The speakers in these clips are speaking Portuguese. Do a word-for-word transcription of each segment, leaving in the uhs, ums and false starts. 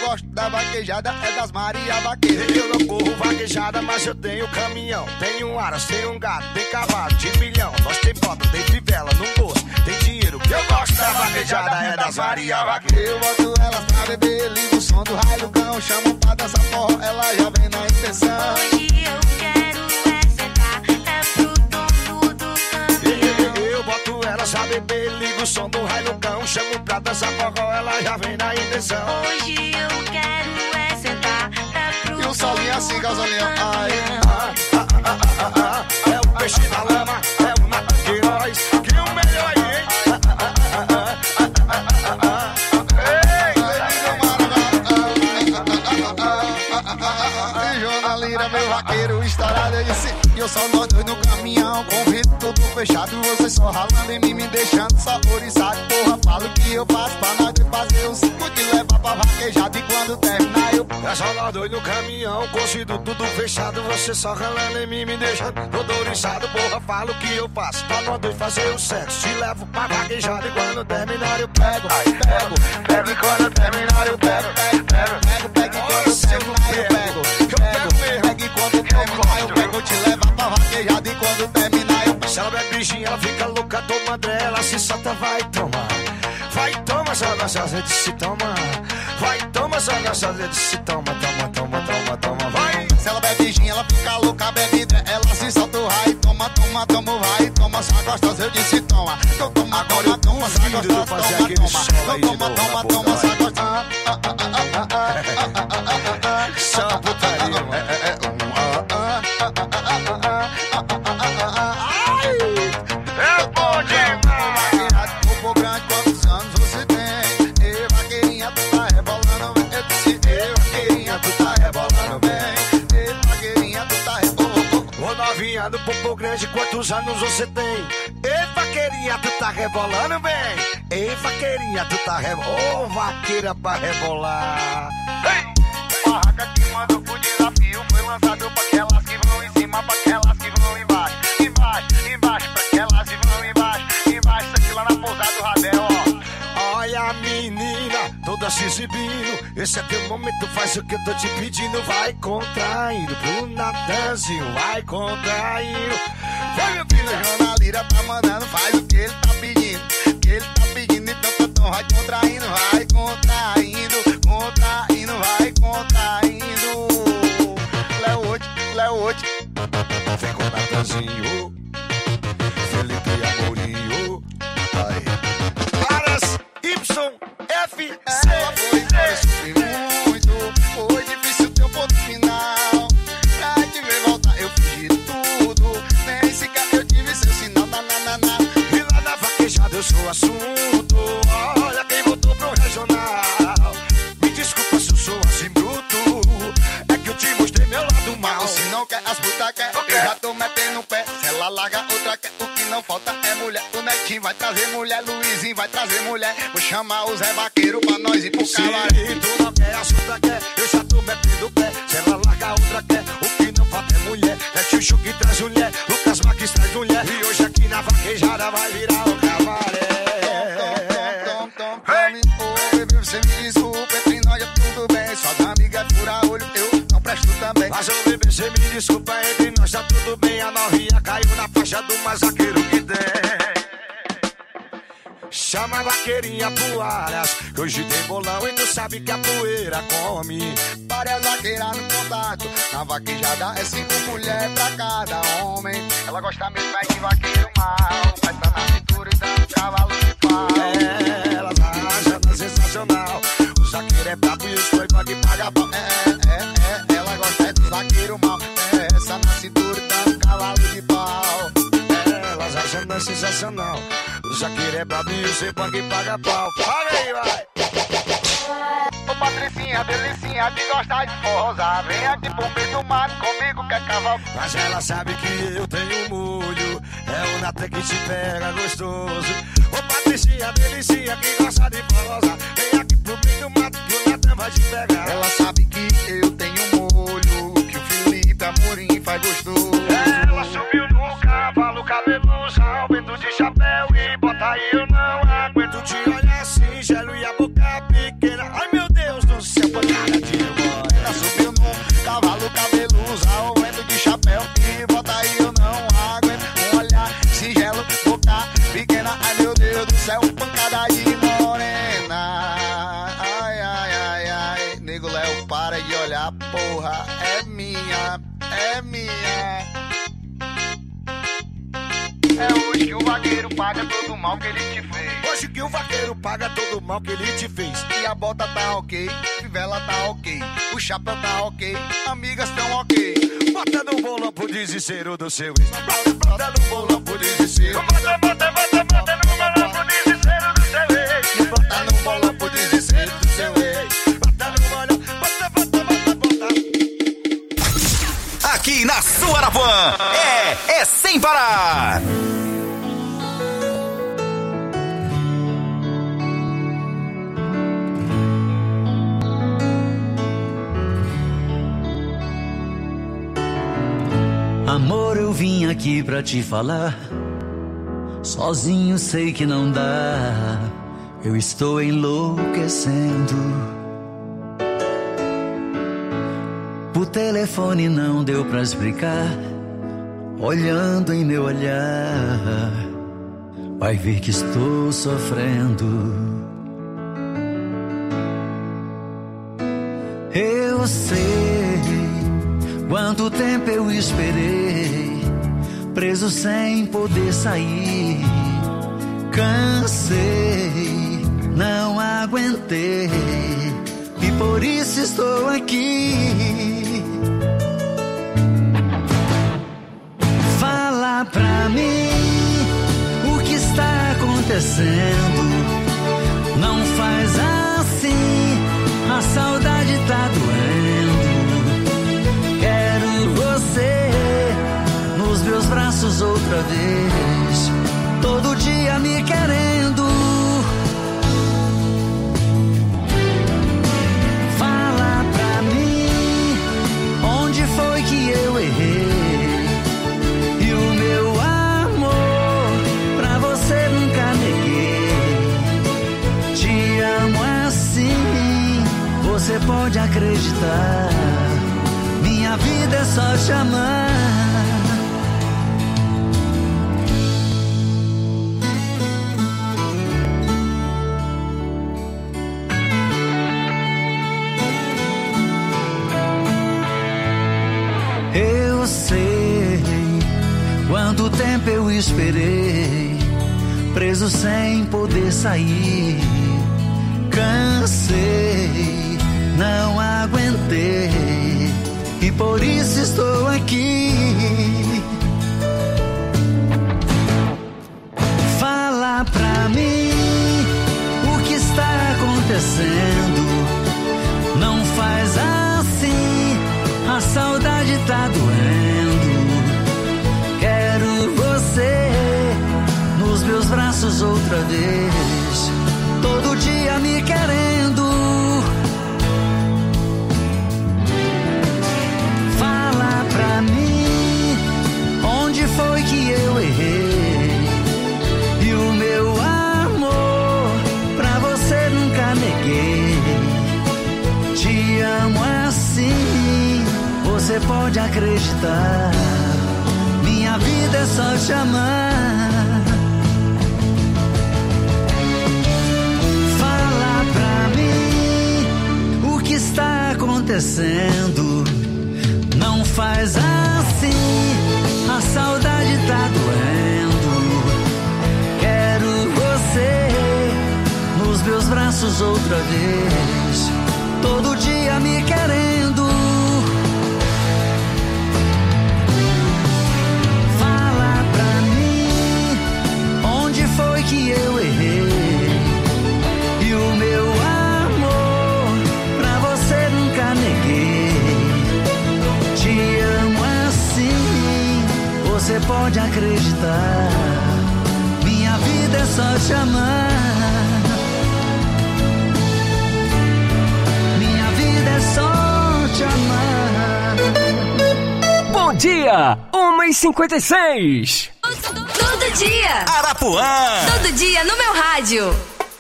gosto da vaquejada é das Maria Vaqueira. Eu não corro vaquejada, mas eu tenho caminhão. Tenho um aras, tenho um gato, tem cavalo de milhão. Nós tem bota, tem fivela no bolso, tem dinheiro. Que eu gosto da vaquejada é das Maria Vaqueira. Eu boto elas pra beber, ligo o som do raio cão. Chamo pra dançar forró, ela já vem na intenção. Hoje eu quero é sentar, é pro dono do caminhão. Eu boto elas pra beber, ligo o som do raio cão. Chamo pra dançar forró, ela já vem na intenção. Hoje eu quero é sentar, é pro E o solinho assim, gasolinho, ai. Ah, ah, ah, ah, ah, é o peixe na lama, é o nata de nós. Que o melhor aí, hein? Ah, ah, ah, ah, ah, ah, ah, ah. Jona Lira, meu vaqueiro estourado, eu disse. E eu só nós dois no caminhão, convido tudo fechado. Vocês só ralando em mim, me deixando saborizado. Porra, falo que eu faço pra nós dois fazer o cinco que leva pra vaquejada. E quando terminar eu... É só nós dois no caminhão, consigo tudo fechado. Você só ralando em mim, me deixando todo oriçado. Porra, falo que eu faço pra nós dois fazer o sexo. Te levo pra vaquejada e quando terminar eu pego. Ai, pego, pego e quando terminar eu pego. Pego, pego, pego, pego e quando terminar eu pego. Pega enquanto terminar eu pego, eu te levo pra vaquejada e quando terminar eu pego. Se ela bebe bichinha, ela fica louca, toma dela, se solta, vai tomar. Vai, toma, só gostosa de se toma. Vai, toma, só gostosa de se toma, toma, toma, toma, toma, vai. Se ela bebe bichinha, ela fica louca, bebe ela se solta o raio. Toma, toma, toma, vai, toma, só gostosa, eu disse toma. Então toma, toma, toma, só gostosa, toma, toma. Então toma, toma, toma, só gostosa. Só putaria, mano. É bom demais. Povo grande, quantos anos você tem? Ei, vaqueirinha, tu tá rebolando bem. Eu disse, ei, vaqueirinha, tu tá rebolando bem. Ei, vaqueirinha, tu tá rebolando. Ô novinha do Popo Grande, quantos anos você tem? Ei, vaqueirinha, tu tá rebolando bem. Ei, vaqueirinha, tu tá rebolando. Ô, vaqueira pra rebolar. Ei! Barraca que mandou pro desafio foi lançado pra aquelas que vão em cima, pra aquelas que vão embaixo. Embaixo, embaixo, pra aquelas que vão embaixo. Embaixo, isso aqui lá na pousada do Radel, ó. Olha a menina, toda se exibindo. Esse é teu momento, faz o que eu tô te pedindo. Vai contraindo pro Natanzinho, vai contraindo. Vai, meu filho, Jona Lira tá mandando, faz o que ele tá pedindo. Que ele tá pedindo, então, então, então vai contraindo, vai contraindo, contraindo, vai contraindo. Léo hoje, Léo hoje. Vem com o Natanzinho, Felipe Amorinho. Aí. Caras Y F C. Ela foi embora, eu sofri muito. Foi difícil ter um ponto final. Pra te ver voltar, eu fiz de tudo. Nem sequer eu tive seu sinal, na, na, na, na. E lá na vaquejada eu sou assunto. Olha quem voltou pro regional. Me desculpa se eu sou assim bruto. É que eu te mostrei meu lado mal. Se não quer, as putas quer. Eu já tô metendo o pé. Se ela larga, outra quer. O que não falta é mulher. O Netinho vai trazer mulher. Luizinho vai trazer mulher. Vou chamar o Zé Vaqueiro pra nós ir pro Se cabaré. tu não quer, a outra quer. Eu já tô metendo o pé. Se ela larga, a outra quer. O que não falta é mulher. É Chuchu que traz mulher. Lucas Marques traz mulher. E hoje aqui na vaquejada vai virar o cabaré. Tom, tom, tom, tom, ô, bebê, você me desculpa. Entre nós é tudo bem. Suas amigas fura olho, eu não presto também. Mas ô bebê, você me desculpa, entre nós tá tudo bem. A novinha caiu na faixa do mais vaqueiro que tem. Chama a vaqueirinha pro Aras, que hoje tem bolão e tu sabe que a poeira come. Para as vaqueiras no contato. Na vaquejada é cinco mulheres pra cada homem. Ela gosta mesmo é de vaqueiro mal. Festa na cintura e dando cavalo de pau. É, ela tá achando sensacional. O zaqueiro é brabo e os coivos que paga pau. É, é, é, ela gosta é do zaqueiro mal. É, essa na cintura e dando cavalo de pau. Elas achando sensacional. O zaqueiro é brabo e os coivos que paga pau. Fala aí, vai! Ô Patricinha, delicinha, de gostar de forrosar. Vem aqui pro meio do mato comigo, quer cavalo. Mas ela sabe que eu tenho molho. É o Natan que te pega gostoso. Ô Patricinha, delicinha, que gosta de forrosar. Vem aqui pro meio do mato que o Natan vai te pegar. Ela sabe que eu tenho molho, que o Felipe Amorim faz gostoso. Ela subiu no cavalo, cabeludo, ao vento de chapéu e bota aí, eu não aguento te olhar assim, gelo e a boca pequena. Ai meu Deus do céu, essa porra é minha, é minha. É hoje que o vaqueiro paga todo o mal que ele te fez. Hoje que o vaqueiro paga todo o mal que ele te fez. E a bota tá ok, fivela tá ok, o chapéu tá ok, amigas tão ok. Bota no bolão pro desespero do seu ex. Bota, bota no bolão pro desespero. Bota, bota, bota, bota no bolão pro desespero do seu ex. Bota no bolão pro desespero do seu ex. Bota no bolão, bota, bota, bota, bota. Aqui na sua Arapuã é, é sem parar. Amor, eu vim aqui pra te falar. Sozinho sei que não dá. Eu estou enlouquecendo. Por telefone não deu pra explicar. Olhando em meu olhar, vai ver que estou sofrendo. Eu sei quanto tempo eu esperei, preso sem poder sair. Cansei, não aguentei, e por isso estou aqui. Fala pra mim o que está acontecendo. Não faz assim, a saudade tá doendo. Quero você nos meus braços outra vez, todo dia me querendo. Fala pra mim onde foi que eu errei. E o meu amor pra você nunca neguei. Te amo assim, você pode acreditar. Minha vida é só te amar. Eu sei quanto tempo eu esperei, preso sem poder sair. Cansei, não aguentei, e por isso estou aqui. Fala pra mim o que está acontecendo. Não faz assim, a saudade tá doendo. Quero você nos meus braços outra vez, todo dia me querendo. Fala pra mim onde foi que eu errei. E o meu amor pra você nunca neguei. Te amo assim, você pode acreditar. Minha vida é só te amar. Fala pra mim o que está acontecendo. Não faz assim, a saudade tá doendo. Quero você nos meus braços outra vez, todo dia me querendo. Fala pra mim onde foi que eu errei. E o meu amor pra você nunca neguei. Te amo assim, você pode acreditar. Minha vida é só te amar. Minha vida é só te amar. Bom dia, uma e cinquenta e seis. Todo dia. Arapuã. Todo dia no meu rádio.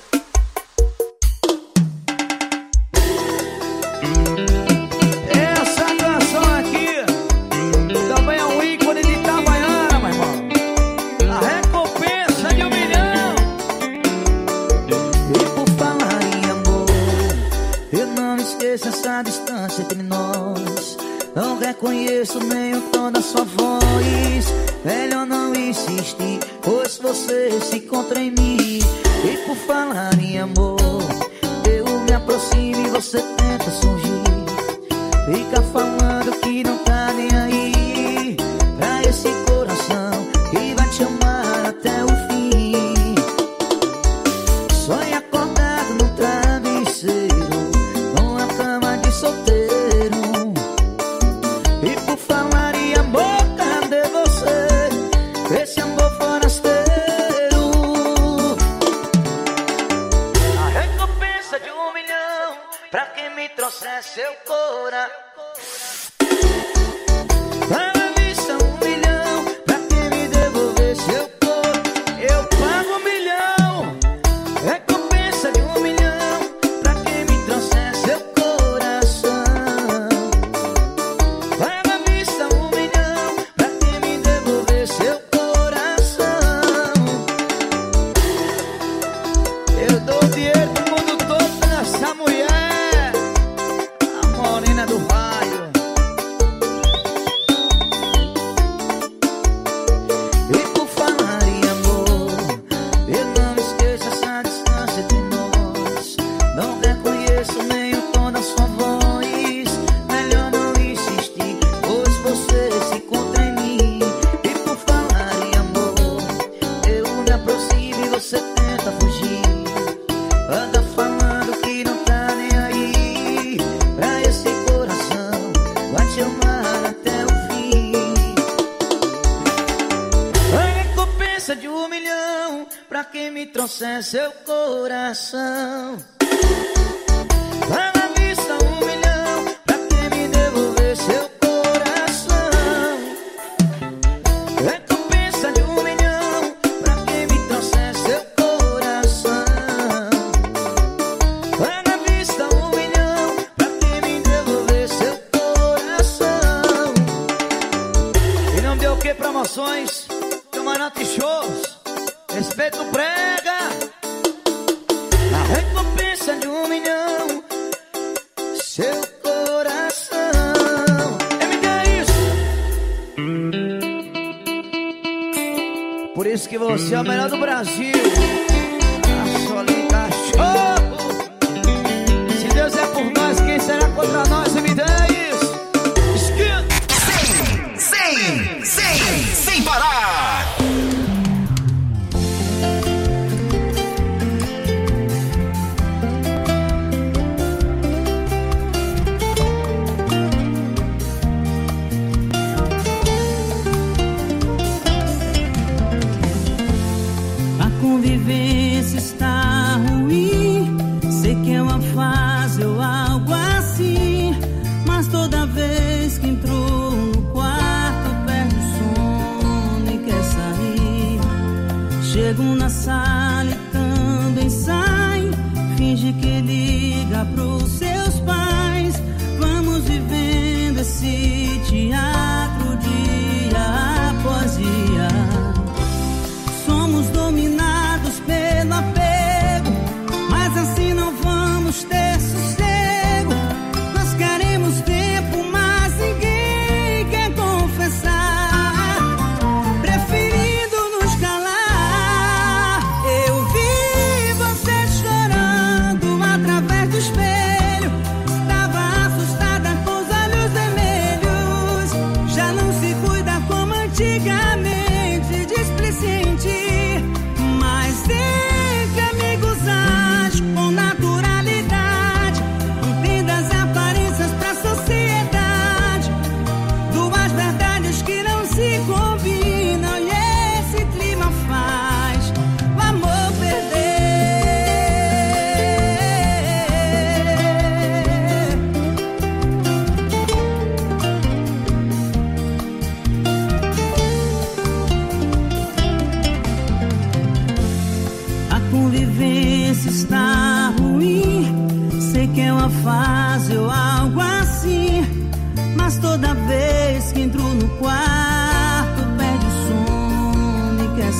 Essa canção aqui também é um ícone de Itabaiana, meu irmão. A recompensa de um milhão. E por falar em amor, eu não não esqueça essa distância entre nós. Não reconheço nem o tom da sua voz. Melhor não insistir, pois você se encontra em mim. E por falar em amor, eu me aproximo e você tenta surgir. Fica falando que não tá nem aí pra esse coração que vai te amar até o fim. Sonha acordado no travesseiro, numa cama de solteiro. E por falar em amor, cadê você? Esse amor forasteiro. A recompensa de um milhão pra quem me trouxer seu coração. Paga à vista um milhão pra quem me devolver seu corpo. Eu pago um milhão. Recompensa de um milhão pra quem me trouxer seu coração. Paga à vista um milhão pra quem me devolver seu coração. Eu dou dinheiro pro mundo todo pra essa mulher, a morena do raio. E por falar em amor, eu não esqueço essa distância entre nós. Não reconheço nem o tom da sua voz. Melhor não insistir, pois você se encontra em mim. E por falar em amor, eu me aproximo e você tenta fugir. Anda falando que não tá nem aí pra esse coração, vai te amar até o fim. A recompensa de um milhão pra quem me trouxer seu coração. Paga à vista um milhão pra quem me devolver seu coração. Recompensa de um milhão pra quem me trouxer seu coração. Paga à vista um milhão pra quem me devolver seu coração. E não deu o que? Promoções, camarote shows, respeito prega. A recompensa de um milhão, seu coração. M D é isso. Por isso que você é o melhor do Brasil. Caçolinho cachorro. Se Deus é por nós, quem será contra nós? M D é isso. Esquina. Sem, sem, sem parar. A convivência está ruim. Sei que é uma fase ou algo assim, mas toda vez que entrou no quarto perde o sono e quer sair. Chego na sala e também sai. Finge que liga pros seus pais. Vamos vivendo esse teatro dia após dia. Somos dominados pelo apego, mas assim não vamos ter sossego. Nós queremos tempo, mas ninguém quer confessar, preferindo nos calar. Eu vi você chorando atrás do espelho. Estava assustada com os olhos vermelhos. Já não se cuida como antigamente, displicente. Mas entre amigos age com naturalidade. Entenda as aparências pra sociedade. Duas verdades que não se combinam, e esse clima faz o amor perder. A convivência está ruim. Sei que é uma fase ou algo assim, mas toda vez que entro no quarto perde o sono e quer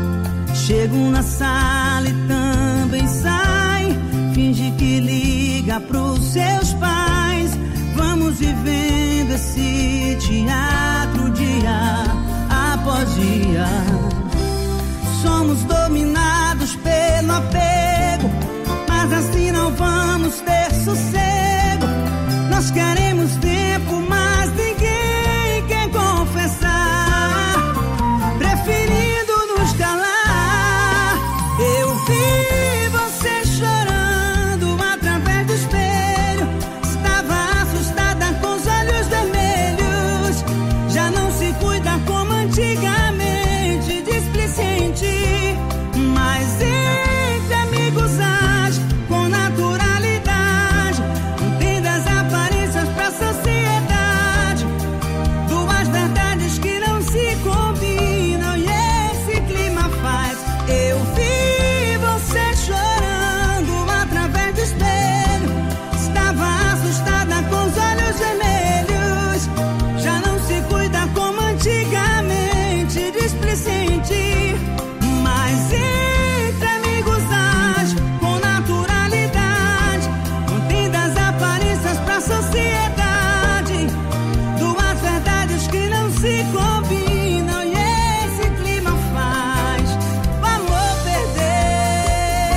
sair. Chego na sala e também sai. Finge que liga liga pros seus pais. Vamos vivendo esse teatro dia após dia. Somos dominados pelo apego, mas assim não vamos ter sossego. Nós queremos tempo, mas ninguém quer confessar, preferindo nos calar. Eu vi você chorando atrás do espelho. Estava assustada com os olhos vermelhos. Já não se cuida como antigamente, displicente. Mas entre amigos age com naturalidade. Não tem das aparências pra sociedade. Duas verdades que não se combinam e esse clima faz. Eu vi você chorando através do espelho. Estava assustada com os olhos vermelhos. Já não se cuida como antigamente, displicente. Mas entre amigos age com naturalidade. Não tem das aparências pra sociedade. Duas verdades que não se combinam e esse clima faz o amor perder.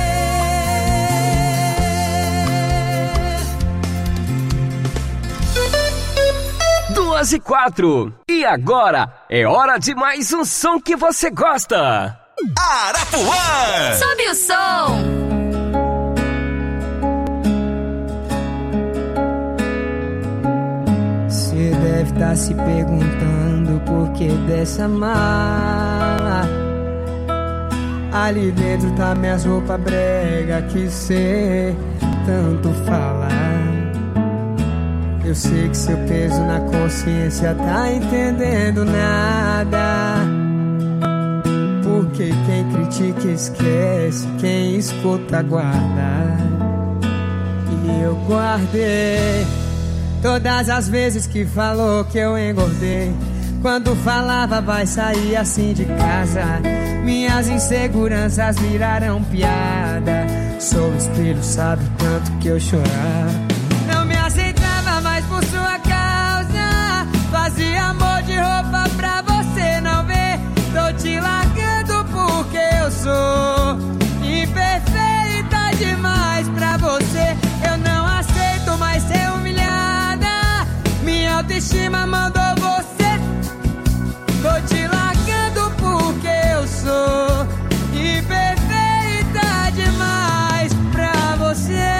Duas e quatro. E agora é hora de mais um som que você gosta. Arapuã! Sobe o som. Cê deve tá se perguntando por que dessa mala. Ali dentro tá minhas roupas brega que cê tanto fala. Eu sei que seu peso na consciência tá entendendo nada. Porque quem critica esquece, quem escuta guarda. E eu guardei todas as vezes que falou que eu engordei. Quando falava vai sair assim de casa. Minhas inseguranças viraram piada. Sou espelho, sabe o tanto que eu chorava. Não me aceitava mais por sua causa. Fazia amor de roupa pra você não ver. Tô te largando porque eu sou imperfeita demais pra você. Eu não aceito mais ser humilhada. Minha autoestima mandou você. Tô te largando porque eu sou imperfeita demais pra você.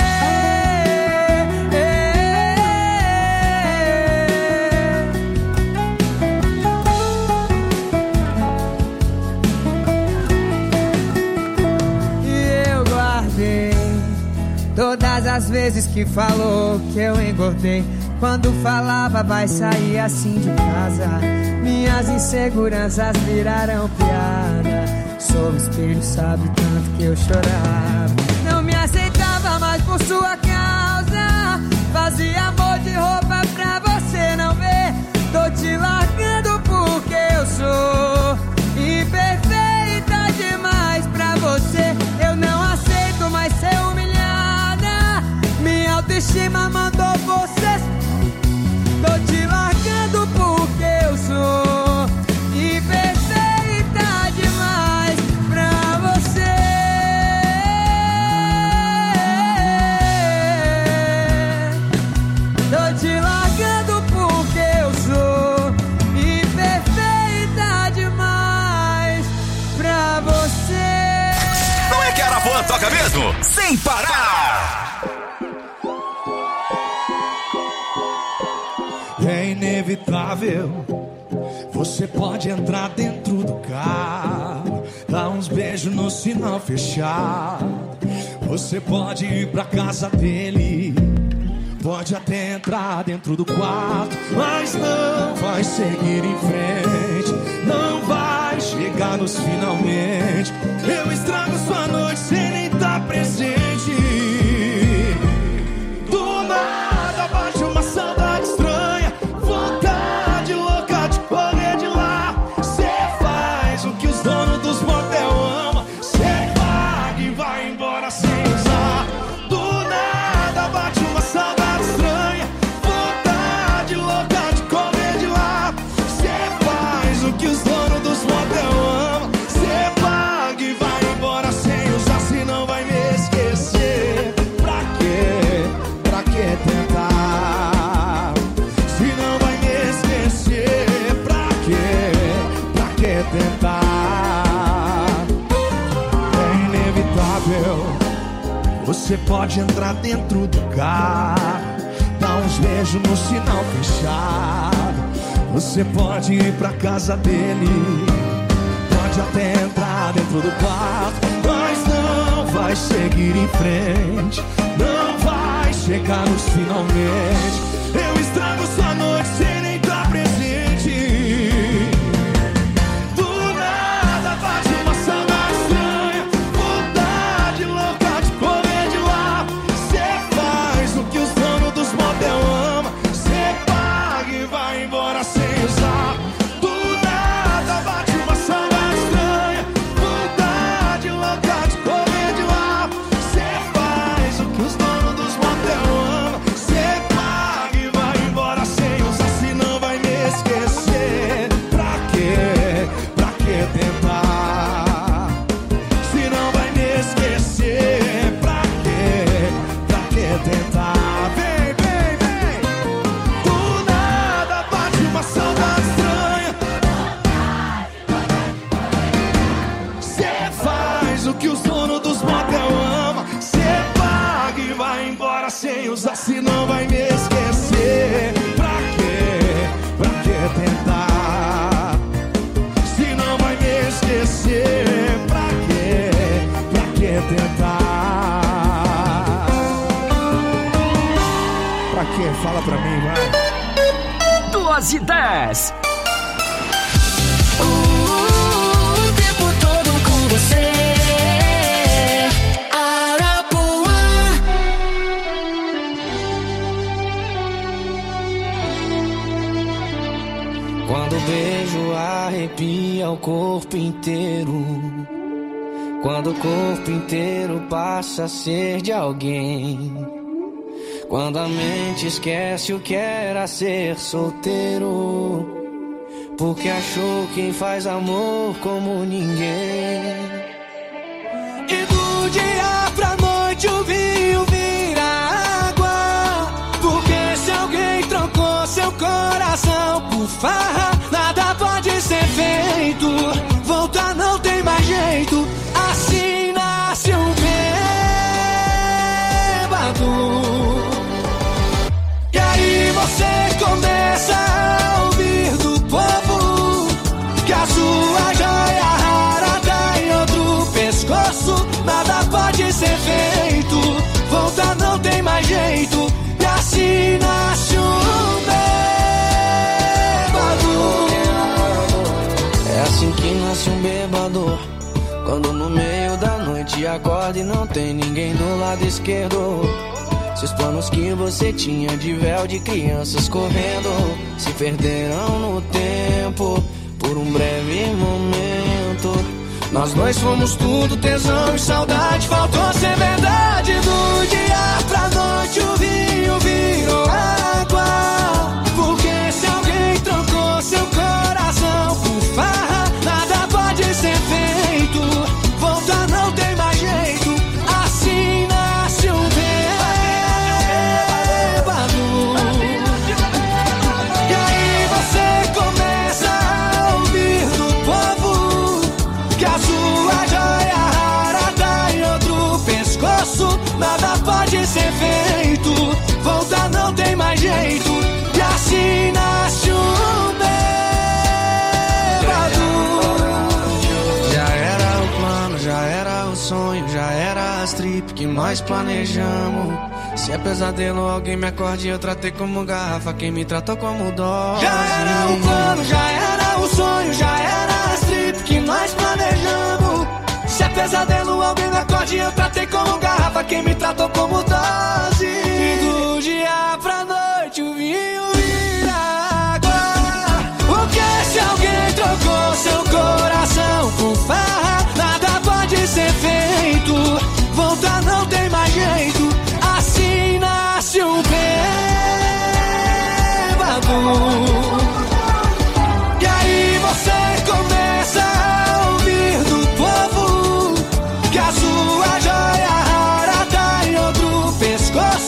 Todas as vezes que falou que eu engordei. Quando falava vai sair assim de casa. Minhas inseguranças viraram piada. Sou espelho, sabe o tanto que eu chorava. Não me aceitava mais por sua causa. Fazia amor de roupa pra você não ver. Tô te largando porque eu sou imperfeita demais pra você. Eu não aceito mais ser humilhada. Minha autoestima mandou você. Tô te largando porque eu sou imperfeita demais pra você. Tô te largando porque eu sou imperfeita demais pra você. Não é que a Arapuã toca mesmo? Sem parar! É inevitável. Você pode entrar dentro do carro, dar uns beijos no sinal fechado. Você pode ir pra casa dele, pode até entrar dentro do quarto, mas não vai seguir em frente, não vai chegar nos finalmente. Eu estrago sua noite sem nem estar presente. Do nada bate uma saudade estranha, vontade louca de correr de lá. Cê faz o que os donos dos motel amam, cê paga e vai embora sem usar. Do nada bate uma Você pode entrar dentro do carro, dar uns beijos no sinal fechado. Você pode ir pra casa dele, pode até entrar dentro do quarto, mas não vai seguir em frente, não vai chegar nos finalmente. Eu estrago sua noite sem nem estar presente. Do nada bate uma saudade estranha, vontade louca de correr de lá. Cê faz o que os donos dos motel amam, cê paga e vai embora sem usar. Do nada bate uma saudade estranha, vontade louca de correr de lá. Cê faz o que os donos dos motel amam, cê paga e vai embora sem usar. Se não vai me esquecer, pra quê? Pra que tentar? Se não vai me esquecer, pra quê? Pra que tentar? Vem, vem, vem. Do nada bate uma saudade estranha. Cê faz o que os donos dos motel amam, cê paga e vai embora sem usar. Se não vai me esquecer, pra quê? Pra que tentar? Se não vai me esquecer, pra quê? Pra que tentar? Pra quê? Fala pra mim, vai. Duas e dez. O tempo todo com você, Arapuã. Quando o beijo arrepia o corpo inteiro, quando o corpo inteiro passa a ser de alguém, quando a mente esquece o que era ser solteiro, porque achou quem faz amor como ninguém. E do dia pra noite o vinho vira água, porque se alguém trocou seu coração por farra, nada pode ser feito, voltar não tem mais jeito. Assim nasce um bêbado. E aí você começa a ouvir do povo que a sua joia rara tá em outro pescoço. Nada pode ser feito, voltar não tem mais jeito. E assim nasce um bêbado. É assim que nasce um bêbado, quando no meio da noite acorda e não tem ninguém do lado esquerdo. Seus planos que você tinha de véu de crianças correndo se perderam no tempo por um breve momento. Nós dois fomos tudo, tesão e saudade, faltou ser verdade. Do dia pra noite o vinho virou água, porque se alguém trocou seu coração por farra, nada pode ser feito, voltar não tem mais jeito. Assim nasce um bêbado. E aí você começa a ouvir do povo que a sua joia rara tá em outro pescoço. Nada pode ser feito, voltar não tem mais jeito. E assim nasce um bêbado. Já era o plano, já era o sonho, já era as trip que nós planejamos. Se é pesadelo, alguém me acorde e eu tratei como garrafa, quem me tratou como dose. Já era o plano, já era o sonho, já era as trip que nós planejamos. Se é pesadelo, alguém me acorde e eu tratei como garrafa, quem me tratou como dose. E do dia pra noite o vinho vira água, porque se alguém trocou seu coração por farra, nada pode ser feito, voltar não tem mais jeito. Assim nasce um bêbado. E aí você começa a ouvir do povo que a sua joia rara tá em outro pescoço.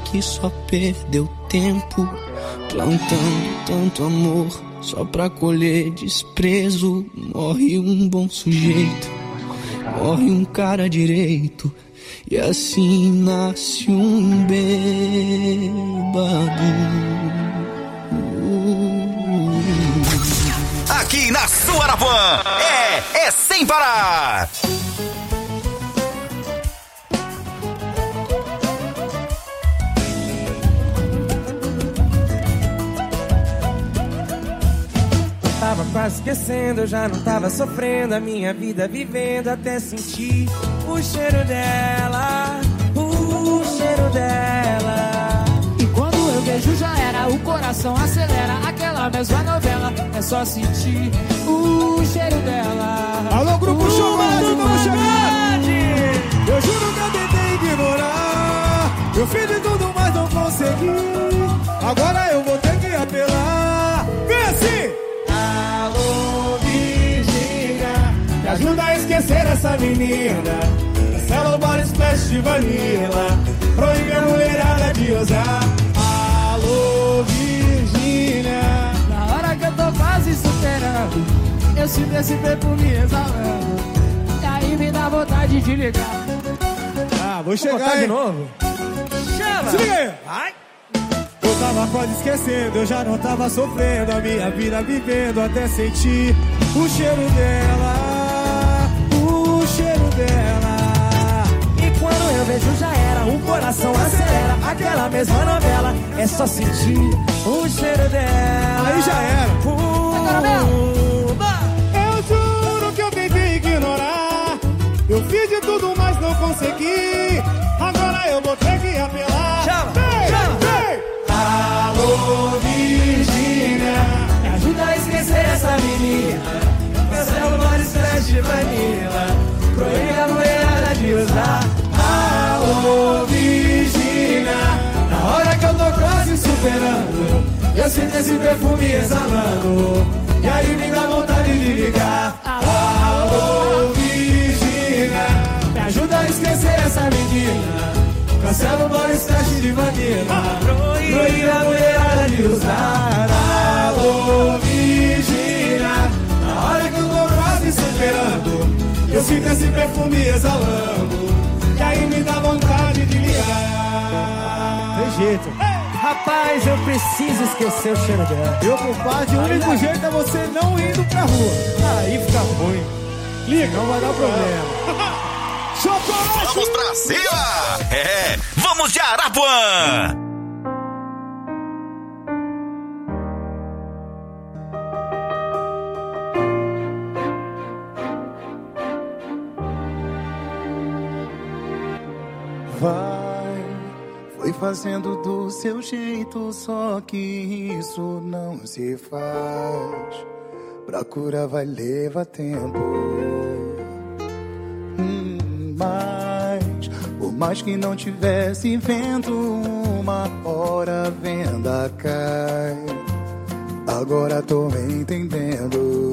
que só perdeu tempo plantando tanto amor só pra colher desprezo. Morre um bom sujeito, morre um cara direito, e assim nasce um bêbado. Aqui na sua Arapuã é, é sem parar. Tava quase esquecendo, eu já não tava sofrendo a minha vida vivendo até sentir o cheiro dela, o cheiro dela. E quando eu vejo já era, o coração acelera, aquela mesma novela, é só sentir o cheiro dela. Alô, Grupo Chamado, vamos chegar! Eu juro que eu tentei ignorar, eu fiz de tudo, mas não consegui. Agora eu vou ter que apelar. Vem assim! Alô, Virgínia, me ajuda a esquecer essa menina. Cancela o body splash de vanilla, proíbe a mulherada de usar. Alô, Virgínia, na hora que eu tô quase superando, eu sinto esse perfume exalando, e aí me dá vontade de ligar. Ah, vou chegar, vou de novo. Chama! Se liga aí! Vai! Eu tava quase esquecendo, eu já não tava sofrendo a minha vida vivendo até sentir o cheiro dela, o cheiro dela. E quando eu vejo já era, o coração acelera, aquela mesma novela, é só sentir o cheiro dela. Aí já era. Uh, eu juro que eu tentei ignorar, eu fiz de tudo, mas não consegui. Agora eu vou ter que apelar. Chama, vem, chama. Vem. Alô, Virgínia, me ajuda a esquecer essa menina. Cancela o body splash de vanilla, proíbe a mulherada de usar. Alô, Virgínia, na hora que eu tô quase superando, eu sinto esse perfume exalando, e aí me dá vontade de ligar. alô, Virgínia, me ajuda a esquecer essa menina. Cancela o body splash de vanilla, proíbe a mulherada de usar. Alô, Virgínia, na hora que eu tô quase superando, eu sinto esse perfume exalando, e aí me dá vontade de ligar. Tem jeito. Rapaz, eu preciso esquecer o cheiro dela. Meu compadre, o único aí, jeito é você não indo pra rua. Aí fica ruim. Liga, não vai dar problema. Chocolate! Vamos pra cima! É, vamos de Arapuã! Vai, foi fazendo do seu jeito, só que isso não se faz. Pra cura vai levar tempo. Hum, mas, por mais que não tivesse vento, uma hora a venda cai. Agora tô entendendo.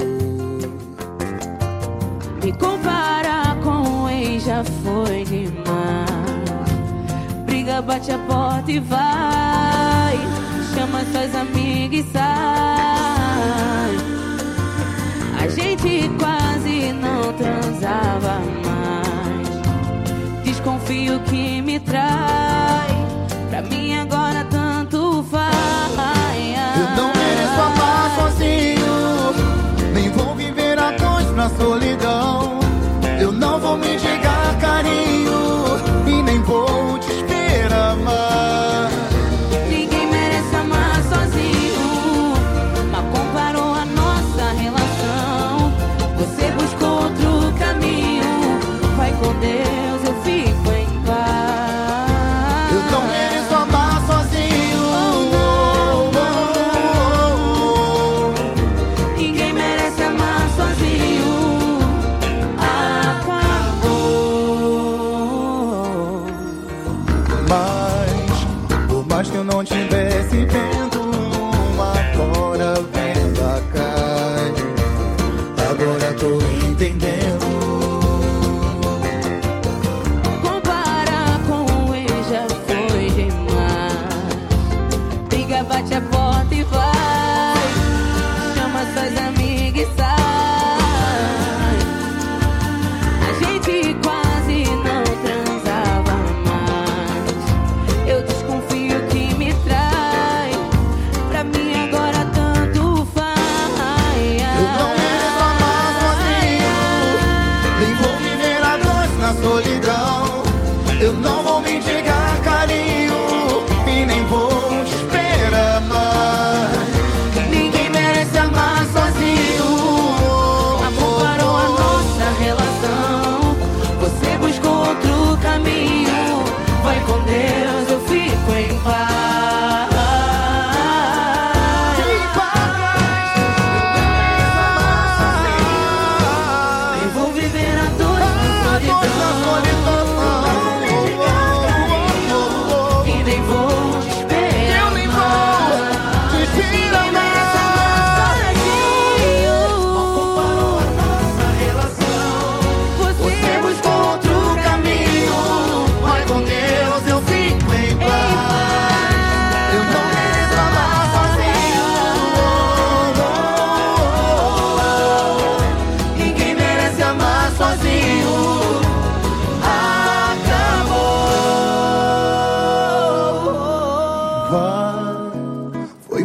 Me comparar com o ex já foi demais. Briga, bate a porta e vai. Chama suas amigas e sai. A gente quase não transava mais. Desconfio que me trai. Pra mim agora tanto faz. Eu não mereço amar sozinho, nem vou viver a dois na solidão. Eu não vou me negar carinho e nem vou te esperar mais. Ninguém merece amar sozinho, mas comparou a nossa relação. Você buscou outro caminho, vai com Deus, eu fico em paz.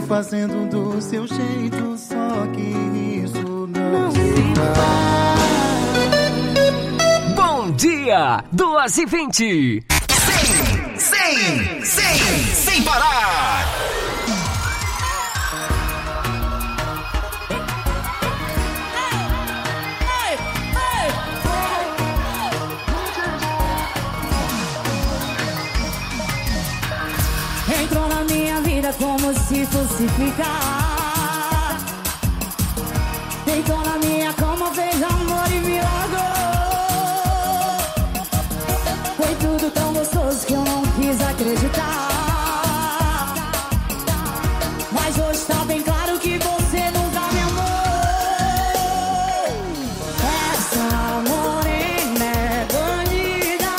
fazendo do seu jeito, só que isso não se faz. Bom dia, duas e vinte. Sem, sem, sem, sem parar. Entrou na minha vida como se fosse ficar. Deitou na minha cama, fez amor e me largou. Foi tudo tão gostoso que eu não quis acreditar. Mas hoje tá bem claro que você nunca me amou. Essa morena é bandida.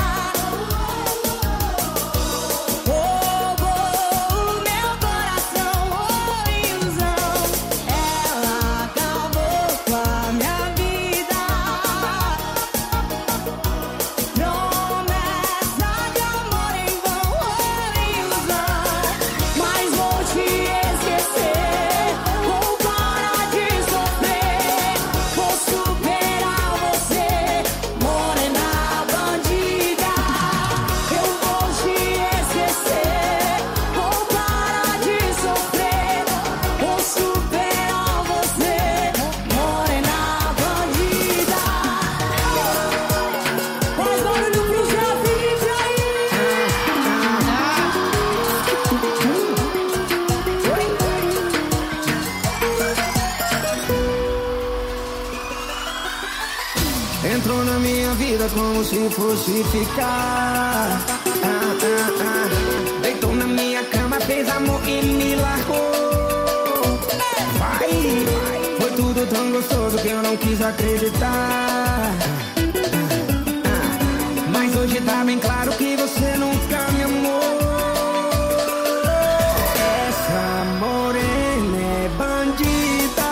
Entrou na minha vida como se fosse ficar. Ah, ah, ah. Deitou na minha cama, fez amor e me largou. Vai, vai. Foi tudo tão gostoso que eu não quis acreditar. Ah, mas hoje tá bem claro que você nunca me amou. Essa morena é bandida.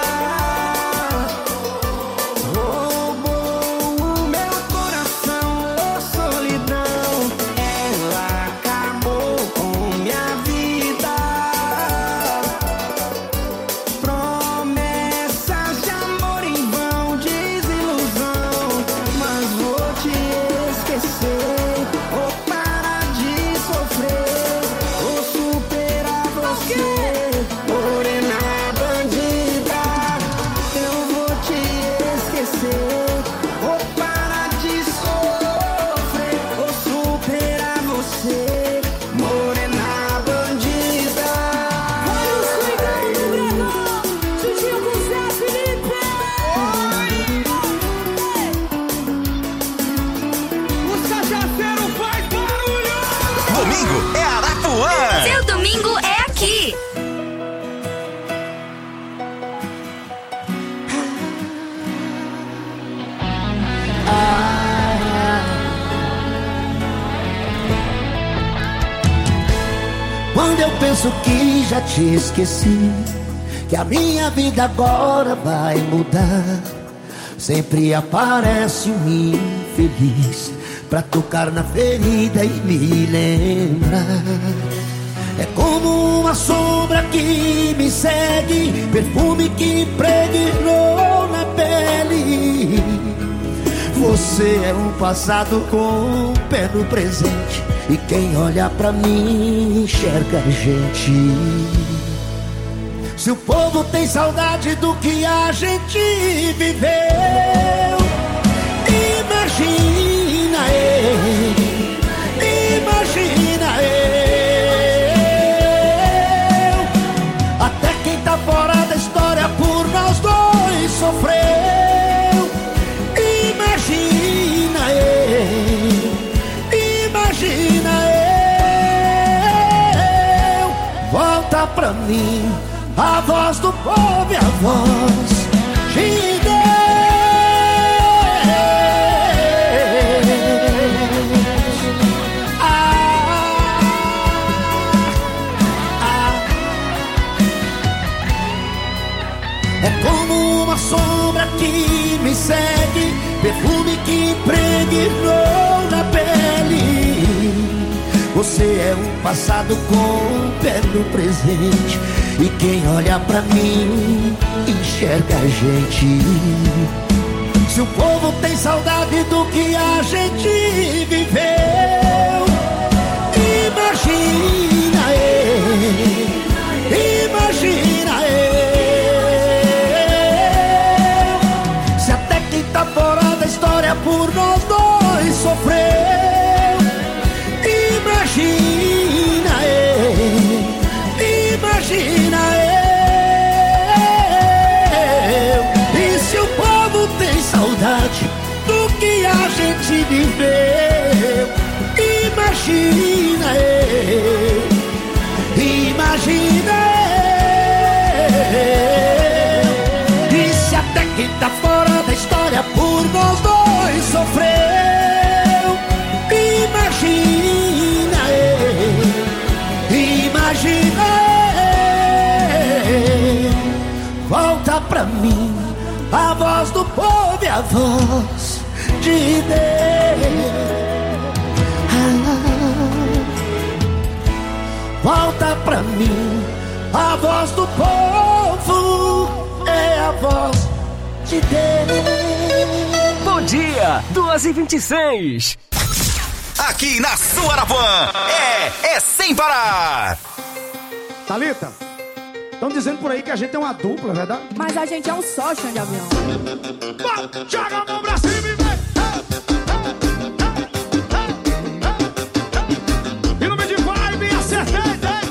Seu domingo é aqui. Quando eu penso que já te esqueci, que a minha vida agora vai mudar, sempre aparece um infeliz pra tocar na ferida e me lembrar. É como uma sombra que me segue, perfume que impregnou na pele. Você é um passado com um pé no presente, e quem olha pra mim enxerga a gente. Se o povo tem saudade do que a gente viveu, imagina eu, imagina eu. Até quem tá fora da história por nós dois sofreu. Imagina eu, imagina eu. Volta pra mim a voz do povo e a voz de Deus. É como uma sombra que me segue, perfume que impregnou na pele. Você é um passado com um pé no presente, e Quem olha pra mim enxerga a gente. Se o povo tem saudade do que a gente viveu, imagina eu, imagina eu. Se até quem tá fora da história por nós dois sofreu, imagina eu, imagina eu. E se o povo tem saudade do que a gente viveu, imagina eu, imagina eu. E se até quem tá fora da história por nós dois sofreu, imagina eu, imagina eu. Volta pra mim a voz do povo e a voz de Deus. Volta pra mim a voz do povo, é a voz de Deus. Bom dia, duas e vinte e seis. Aqui na sua Arapuã é, é sem parar. Thalita, estão dizendo por aí que a gente é uma dupla, é verdade? Mas a gente é um só, chão de avião. Joga a mão pra cima e vem. E no meio de vibe, acertei.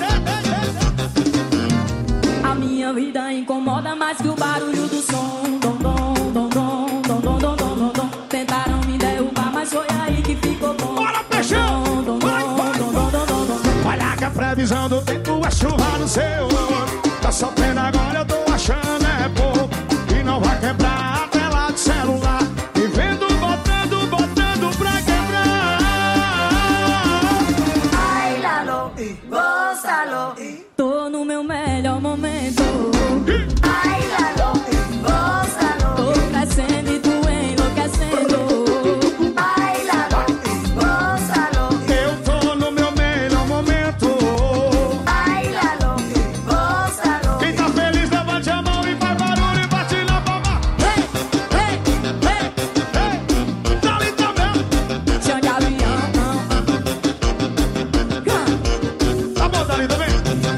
A minha vida incomoda mais que o barulho do som. Dom, dom, dom, dom, dom, dom, dom, dom, dom. Tentaram me derrubar, mas foi aí que ficou bom. Bora, peixão! Vai, vai, vai. Olha que a previsão do tempo é chuva no seu olho. Tá sofrendo agora, eu tô achando é pouco. E não vai quebrar a tela do celular. E vendo, botando, botando pra quebrar. Ai, Lalo, gózalo. Tô no meu melhor momento. Ai, Lalo, gózalo. Tô crescendo e tu enlouquecendo. Ai, Lalo, gózalo. Eu tô no meu melhor momento. Ai, Lalo, gózalo. Quem tá feliz, levante a mão e faz barulho e bate na palma. Hey, hey, hey, hey. Dali também. Chão de avião. Tá bom, Dali também.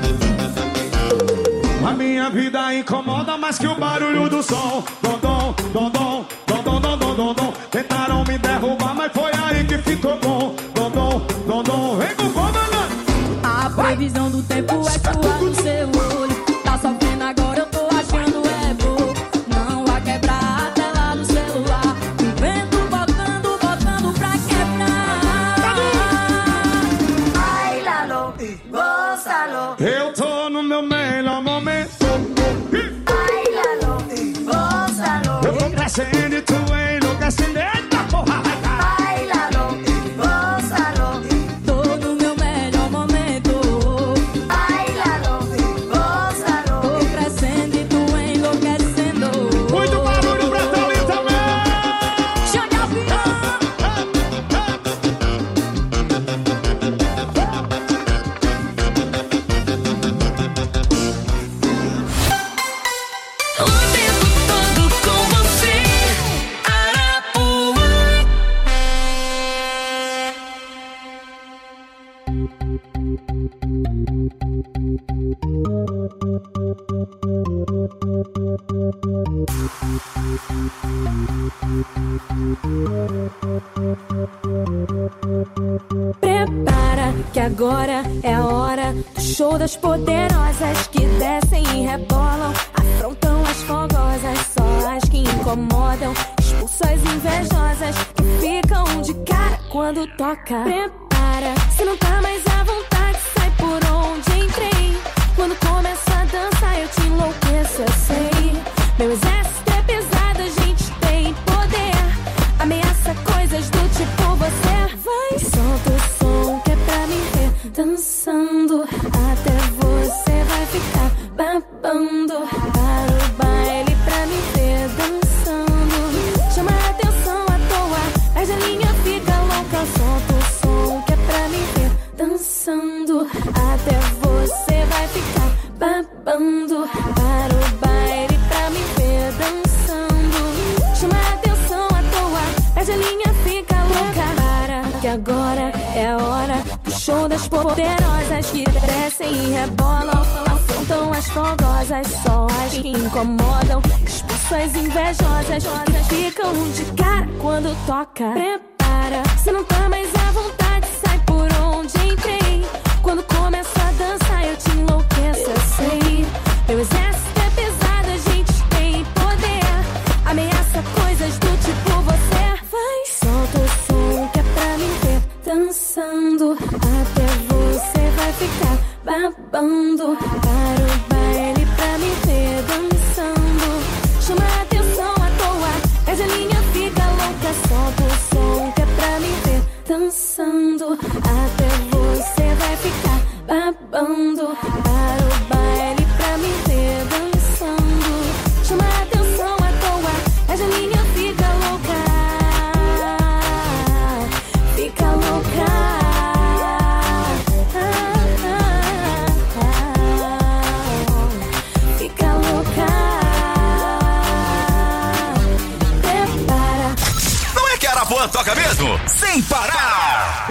A minha vida incomoda mais que o barulho do som. Dom, dom, dom, dom, dom, dom, dom, dom, dom, dom. Tentaram me derrubar, mas foi aí que ficou bom. Dom, dom, dom, dom. Vem com comandante. A previsão do tempo é chuva no seu olho. Tá sofrendo agora, eu tô achando é pouco. Não vai quebrar a tela do celular. O vento botando, botando pra quebrar. Ai, Lalo, gózalo. Eu tô no meu melhor momento. Ai, Lalo, gózalo. Eu tô crescendo e tu enlouquecendo. Eita porra, vai dar. Ai, Lalo, gózalo. Tô no meu melhor momento. Ai, Lalo, gózalo. Tô crescendo e tu enlouquecendo. Muito barulho pra Thalita também. Chão de avião. O tempo todo com você, Arapuã. Prepara que agora é a hora do show das poderosas que descem e rebolam, afrontam as fogosas, só as que incomodam, expulsam as invejosas que ficam de cara quando toca. Prepara, se não tá mais à vontade, sai por onde entrei. Quando começa a dançar eu te enlouqueço, eu sei. Meu exército é pesado, a gente tem poder. Ameaça coisas do tipo você. Vai, solta o som que é pra me ver dançando. Até você vai ficar babando. Para o baile pra me ver dançando. Chama a atenção à toa, mas a linha fica louca. Solta o som que é pra me ver dançando. Até você vai ficar babando. dançando. Para o baile pra me ver dançando. Chama a atenção à toa, perde a linha, fica louca. Para, que agora é a hora do show das poderosas que descem e rebolam, afrontam as fogosas, só as que incomodam, expulsam as invejosas que ficam de cara quando toca. Prepara, se não tá mais à vontade, sai por onde entrei. Quando começo a dançar eu te enlouqueço, eu sei. Meu exército é pesado, a gente tem poder. Ameaça coisas do tipo você. Vai, solta o som que é pra me ver dançando. Até você vai ficar babando. Para o baile pra me ver dançando. Chama a atenção à toa, perde a linha, fica louca. Solta o som que é pra me ver dançando. Até você vai ficar babando. Para o baile pra me ver dançando. Chama a atenção à toa, perde a linha, fica louca. Fica louca. Fica louca. Prepara. Não é que a Arapuã toca mesmo? Sem parar!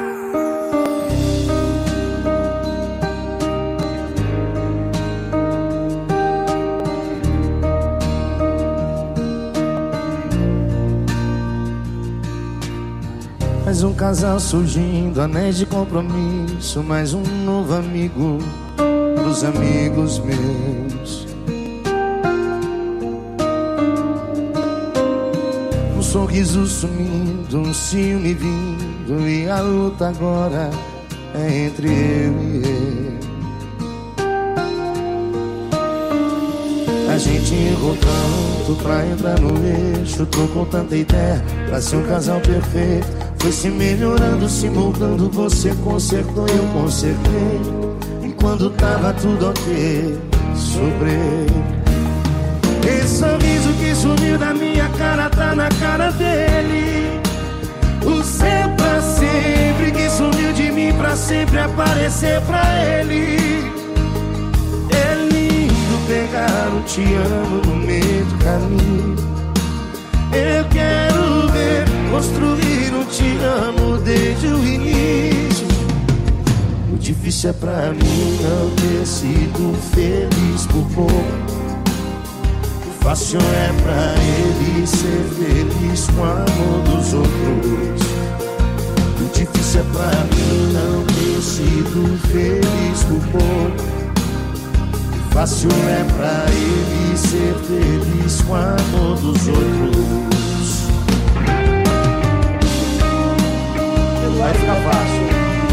Mais um casal surgindo, anéis de compromisso. Mais um novo amigo pros amigos meus. Um sorriso sumindo, um ciúme vindo, e a luta agora é entre eu e ele. A gente errou tanto pra entrar no eixo. Tô com tanta ideia pra ser um casal perfeito. Foi se melhorando, se moldando. Você consertou, eu consertei. E quando tava tudo ok, sobrei. Esse sorriso que sumiu da minha cara tá na cara dele. O seu pra sempre que sumiu de mim pra sempre aparecer pra ele. É lindo pegar um te amo no meio do caminho. Eu quero ver construir um te amo desde o início. O difícil é pra mim não ter sido feliz por pouco. O fácil é pra ele ser feliz com o amor dos outros. O difícil é pra mim não ter sido feliz por pouco. O fácil é pra ele ser feliz com o amor dos outros. Vai ficar fácil.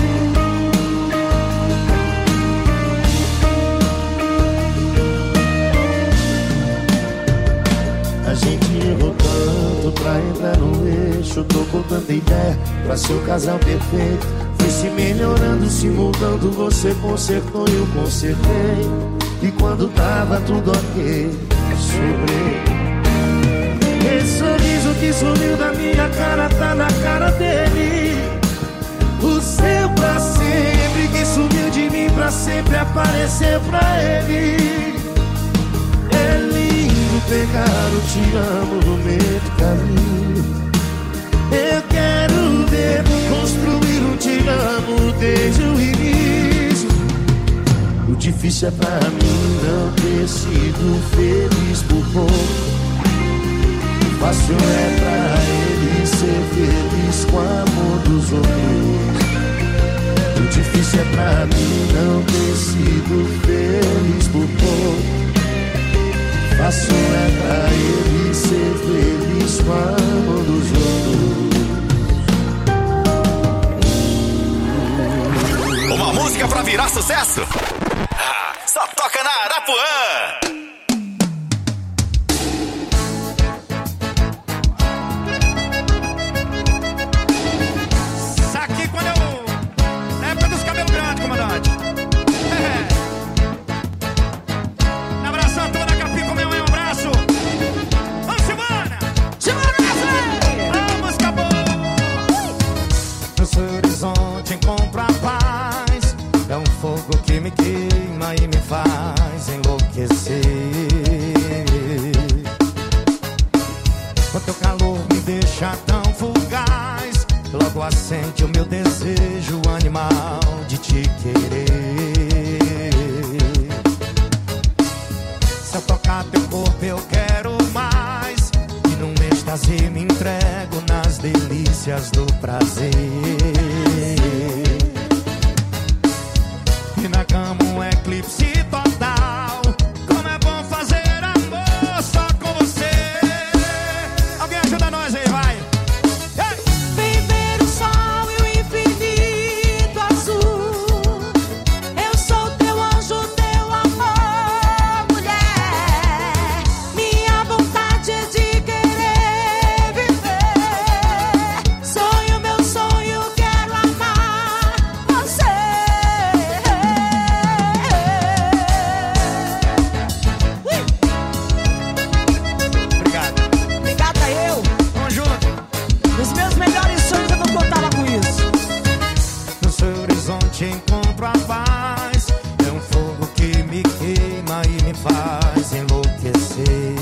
A gente errou tanto pra entrar no eixo. Tô com tanta ideia pra ser o casal perfeito. Foi se melhorando, se mudando. Você consertou, eu consertei. E quando tava tudo ok, sobrei. Esse sorriso que sumiu da minha cara tá na cara dele. O seu pra sempre que sumiu de mim pra sempre aparecer pra ele. É lindo pegar o te amo no meio do caminho. Eu quero ver construir um te amo desde o início. O difícil é pra mim não ter sido feliz por pouco. O fácil é pra ele ser feliz com o amor dos outros. O difícil é pra mim não ter sido feliz por pouco. O fácil é pra ele ser feliz com o amor dos outros. Uma música pra virar sucesso? Ah, só toca na Arapuã! Que me queima e me faz enlouquecer. enlouquecer. O teu calor me deixa tão fugaz, logo acende o meu desejo animal de te querer. Se eu tocar teu corpo eu quero mais, e num êxtase me entrego nas delícias do prazer. E na cama um eclipse total, como é bom fazer amor só com você. Alguém ajuda nós aí, vai! Hey! Viver o sol e o infinito azul, eu sou teu anjo, teu amor, mulher. Minha vontade é de querer viver. Sonho, meu sonho, quero amar você. Obrigada eu. Vamos junto. Os meus melhores sonhos eu não contava com isso. No seu horizonte encontro a paz, é um fogo que me queima e me faz enlouquecer.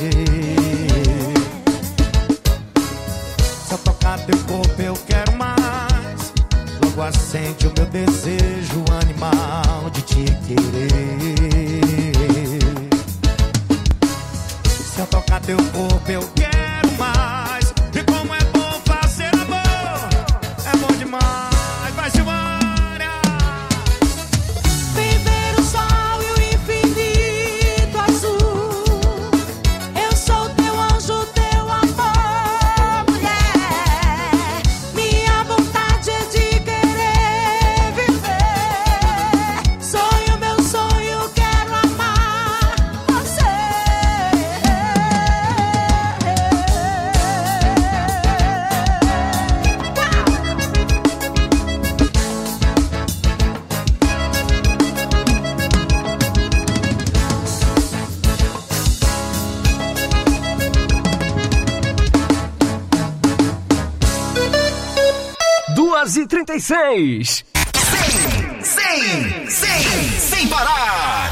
Se eu tocar teu corpo eu quero mais, logo acende o meu desejo animal de te querer. Se eu tocar teu corpo eu quero mais, e como é bom fazer amor, é bom demais, vai Silvânia! Viver o sol e o infinito azul, eu sou teu anjo, teu amor, mulher. Minha vontade é de querer viver. Sonho, meu sonho, quero amar você. duas e trinta e seis. Sem, sem, sem parar.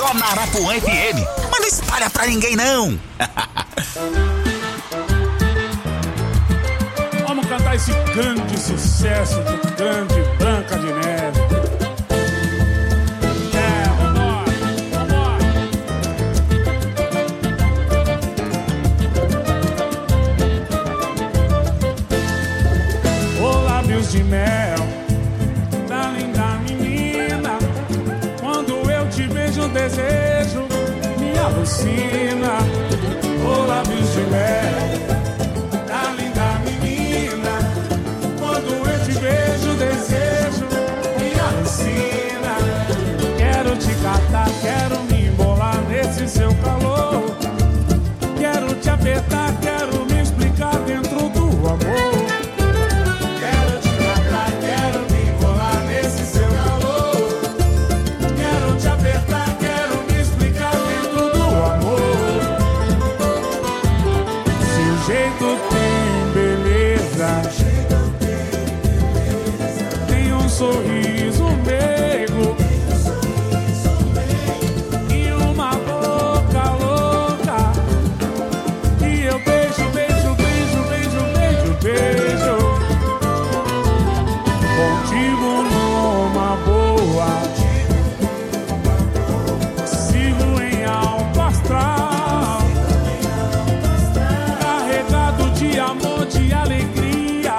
só na Arapuã F M. Mas não espalha pra ninguém, não. Vamos cantar esse grande sucesso de grande Branca de Neve. É, vambora, vambora. Ô lábios de mel da linda menina, quando eu te vejo o desejo me alucina. Ô lábios de mel da linda menina, quando eu te vejo o desejo me alucina. Quero te catar, quero me embolar nesse seu calor. Quero te apertar, quero me explicar dentro do amor. Quero te catar, quero me embolar nesse seu calor. Quero te apertar, quero me explicar dentro do amor. Se o jeito tem beleza, tem um sorriso meigo e uma boca louca, e eu beijo, beijo, beijo, beijo, beijo, beijo. Contigo numa boa, sigo em alto astral, carregado de amor, de alegria.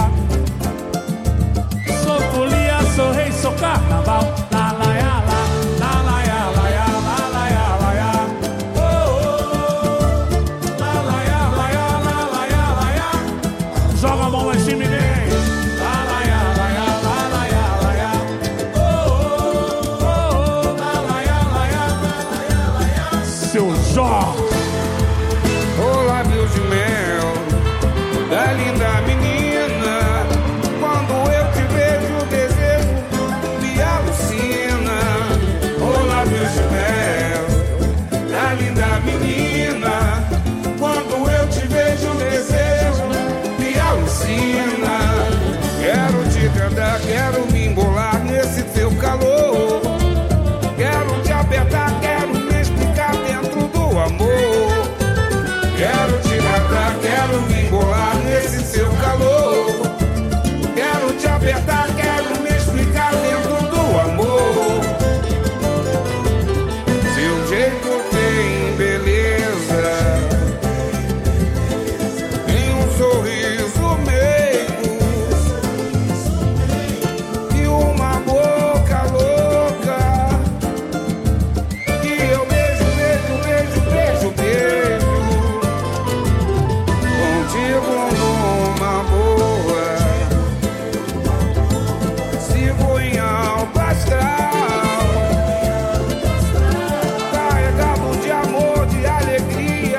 Sou folia, sou rei, sou carnaval. La la ya la, la la ya la ya, la la ya la ya. Oh oh, la la ya la ya, la la ya la ya. Joga a mão lá em cima e vem. La la ya la ya, la la ya la ya. Oh oh oh, la la ya la ya, la la ya la ya. Seu Jorge. Ô lábios de mel da linda menina, quando eu te vejo o desejo me alucina. Ô lábios de mel da linda menina, quando eu te vejo o desejo me alucina. Quero te cantar, quero me embolar nesse teu calor. Quero te apertar, quero me explicar dentro do amor. Quero te matar, quero me embolar nesse seu calor. Quero te apertar, quero me explicar dentro do amor. Seu jeito tem beleza, tem um sorriso meigo e uma boca louca, que eu beijo, beijo, beijo, beijo, beijo. Contigo numa boa, sigo em alto astral, carregado de amor, de alegria.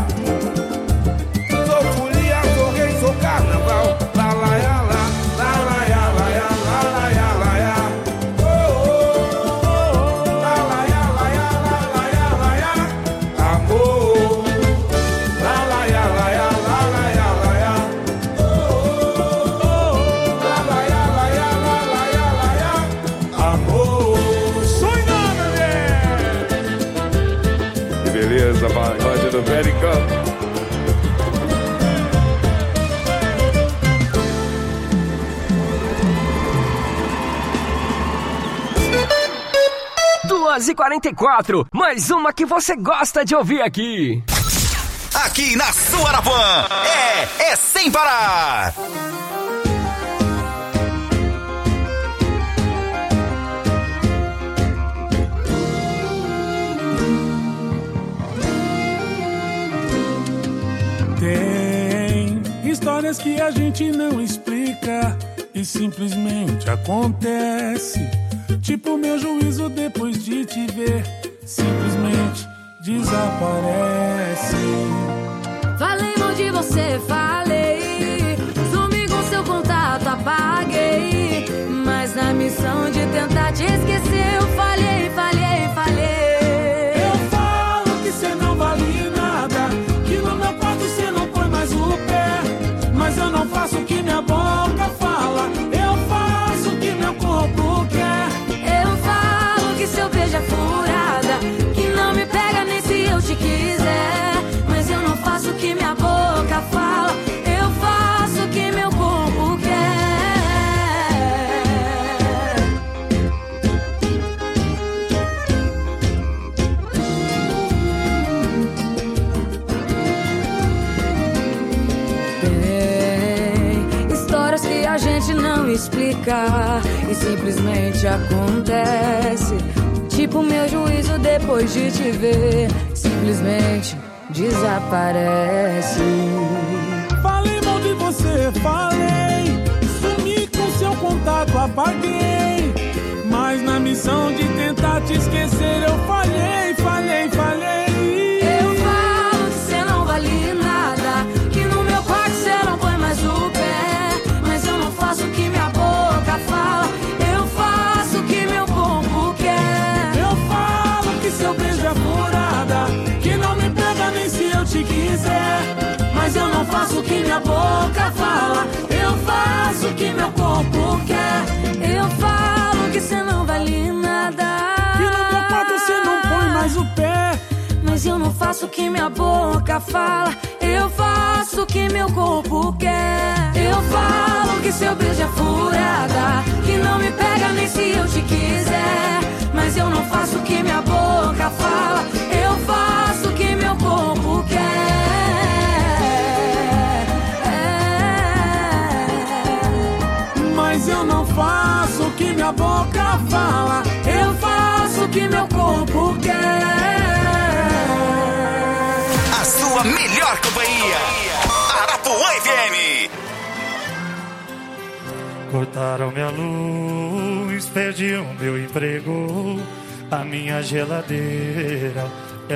Sou folia, sou rei, sou carnaval. La la ya la, la la ya la ya, la la ya la ya. Oh oh oh, la la ya la ya, la la ya la ya. Amor. La la ya la ya, la la ya la ya. Oh oh oh, la la ya la ya, la la ya la ya. Amor. Sonha, bebê! Que beleza, pagode do Americano. duas e quarenta e quatro, mais uma que você gosta de ouvir aqui. Aqui na sua Arapuã, é, é sem parar. Tem histórias que a gente não explica e simplesmente acontece. Tipo meu juízo depois de te ver, simplesmente desaparece. Falei mal de você, falei. Sumi com seu contato, apaguei. Mas na missão de tentar te esquecer, eu falhei, falhei, falhei. Eu falo que cê não vale nada, que no meu quarto cê não põe mais o pé. Mas eu não faço o que minha boca fala, eu faço o que meu corpo quer. Eu falo que seu beijo é furada, que não te quiser. Mas eu não faço o que minha boca fala, eu faço o que meu corpo quer. Tem histórias que a gente não explica e simplesmente acontece. Tipo meu juízo depois de te ver, simplesmente desaparece. Falei mal de você, falei. Sumi com seu contato, apaguei. Mas na missão de tentar te esquecer eu falhei, falhei, falhei. Eu falo que você não vale nada, que no meu quarto você não põe mais o pé. Mas eu não faço o que minha boca fala, eu faço o que meu corpo quer. Eu falo que seu beijo é furada, que não me pega nem se eu te quiser. Mas eu não faço o que minha boca fala, eu faço o que meu corpo quer. Eu falo que você não vale nada, que no meu quarto você não põe mais o pé. Mas eu não faço o que minha boca fala, eu faço o que meu corpo quer. Eu falo que seu beijo é furada, que não me pega nem se eu te quiser. Mas eu não faço o que minha boca fala, eu faço o que meu corpo quer. Mas eu não faço o que minha boca fala, eu faço o que meu corpo quer. A sua melhor companhia, Arapuã F M. Cortaram minha luz, perdi o meu emprego, a minha geladeira